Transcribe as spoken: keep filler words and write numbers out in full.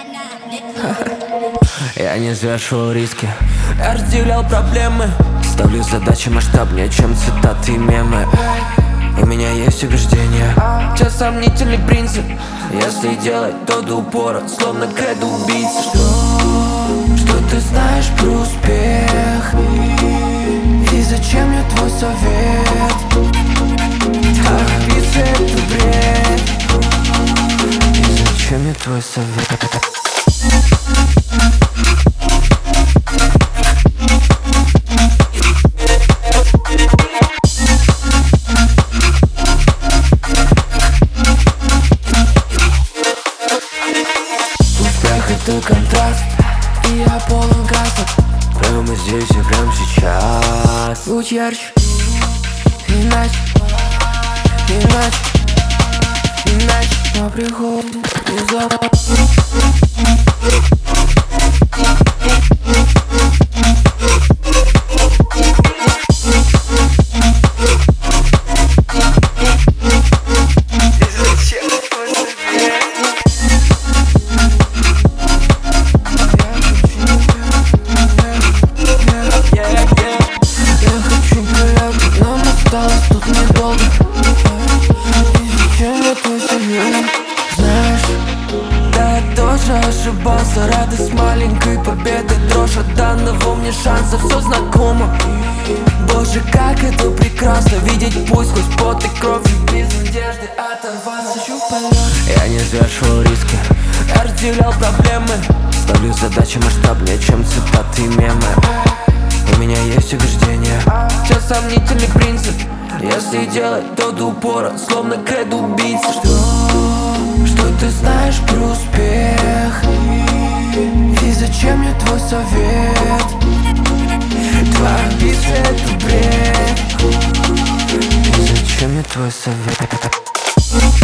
Я не взвешивал риски, я разделял проблемы. Ставлю задачи масштабнее, чем цитаты и мемы. У меня есть убеждение, сейчас сомнительный принцип. Если делать, то до упора, словно кредо убийцы. Что, что ты знаешь про успех? И зачем мне твой совет? Амбиции — это бред. И зачем мне твой совет? Это контраст, и я полон красок. Прямо здесь и прямо сейчас. Будь ярче, иначе, иначе, иначе. Но приходит внезапно. Тут недолго. И зачем я твой совет? Знаешь, да я тоже ошибался. Радость маленькой победы, дрожь от данного мне шанса. Все знакомо. Боже, как это прекрасно видеть путь сквозь пот и кровь. И без надежды оторваться. Я не взвешивал риски, я разделял проблемы. Ставлю задачи масштабнее, чем цитаты и мемы. У меня есть убеждение, сейчас сомнительный принцип. Если делать, то до упора, словно кредо убийцы. Что, что ты знаешь про успех? И зачем мне твой совет? Твоя амбиция — это бред. И зачем мне твой совет?